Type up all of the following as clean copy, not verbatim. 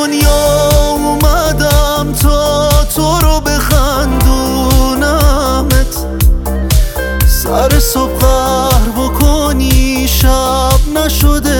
دنیا اومدم تا تو رو بخندونمت، سر صبح قهر بکنی شب نشده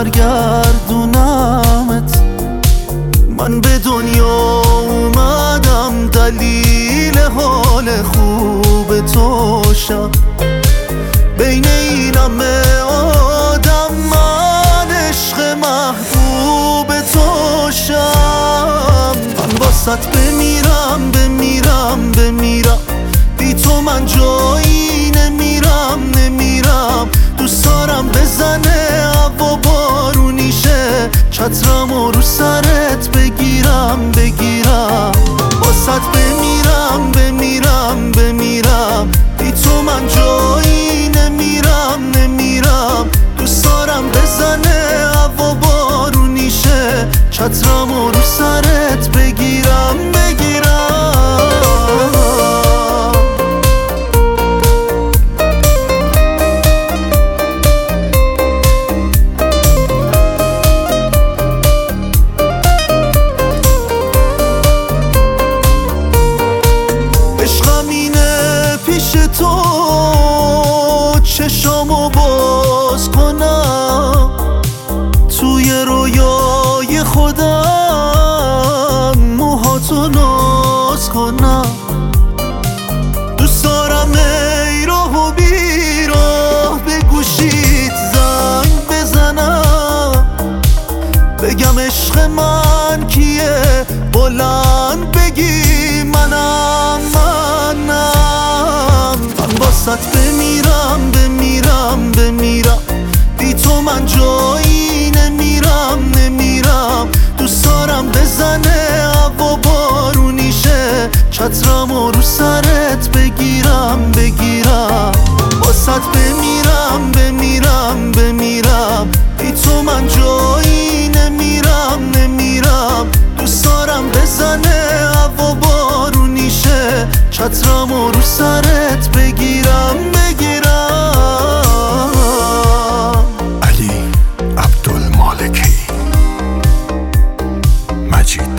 برگردونمت. من به دنیا اومدم دلیل حال خوب تو شم، بین این همه آدم من عشق محبوب تو شم. من واسط بمیرم بمیرم بمیرم، بی تو من جایی نمیرم. دوست دارم بزنه هوا بارونیشه، چترمو رو سرت بگیرم. واسط بمیرم بمیرم، بی تو من جایی نمیرم. دوست دارم بزنه هوا بارونیشه، چترمو رو سرت بگیرم. عشقم اینه پیش تو چشامو باز کنم، توی رویای خودم موهاتو ناز کنم. دوست دارم ای راه و بیراه به گوشیت زنگ بزنم، بگم عشق من کیه، بلند بگی منم. من واسط بمیرم بمیرم، بی تو من جایی نمیرم. دوست دارم بزنه هوا بارونیشه، چترمو رو سرت بگیرم. واسط بمیرم بمیرم، بی تو من جایی نمیرم. دوست دارم بزنه هوا بارونیشه، چترمو رو سرت بگیرم. علی عبدالمالکی مجید.